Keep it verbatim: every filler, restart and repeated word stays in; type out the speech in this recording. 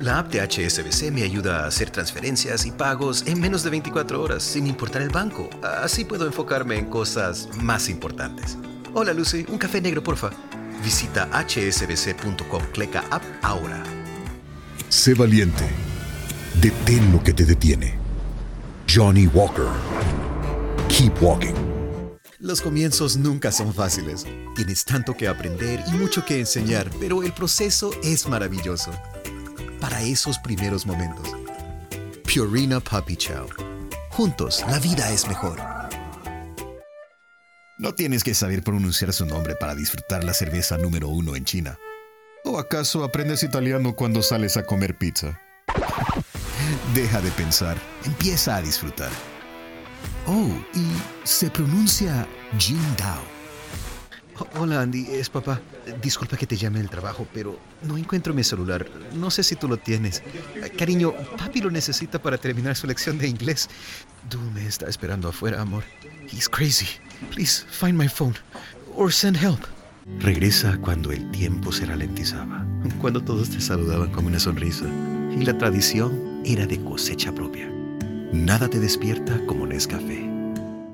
La app de H S B C me ayuda a hacer transferencias y pagos en menos de veinticuatro horas, sin importar el banco. Así puedo enfocarme en cosas más importantes. Hola, Lucy. Un café negro, porfa. Visita h s b c punto com. Clica App ahora. Sé valiente. Detén lo que te detiene. Johnny Walker. Keep walking. Los comienzos nunca son fáciles. Tienes tanto que aprender y mucho que enseñar, pero el proceso es maravilloso. Para esos primeros momentos. Purina Puppy Chow. Juntos, la vida es mejor. No tienes que saber pronunciar su nombre para disfrutar la cerveza número uno en China. ¿O acaso aprendes italiano cuando sales a comer pizza? Deja de pensar, empieza a disfrutar. Oh, y se pronuncia Jingdao. Hola, Andy, es papá. Disculpa que te llame del trabajo, pero no encuentro mi celular. No sé si tú lo tienes. Cariño, papi lo necesita para terminar su lección de inglés. Du me está esperando afuera, amor. He's crazy. Please, find my phone. Or send help. Regresa cuando el tiempo se ralentizaba. Cuando todos te saludaban con una sonrisa. Y la tradición era de cosecha propia. Nada te despierta como Nescafé.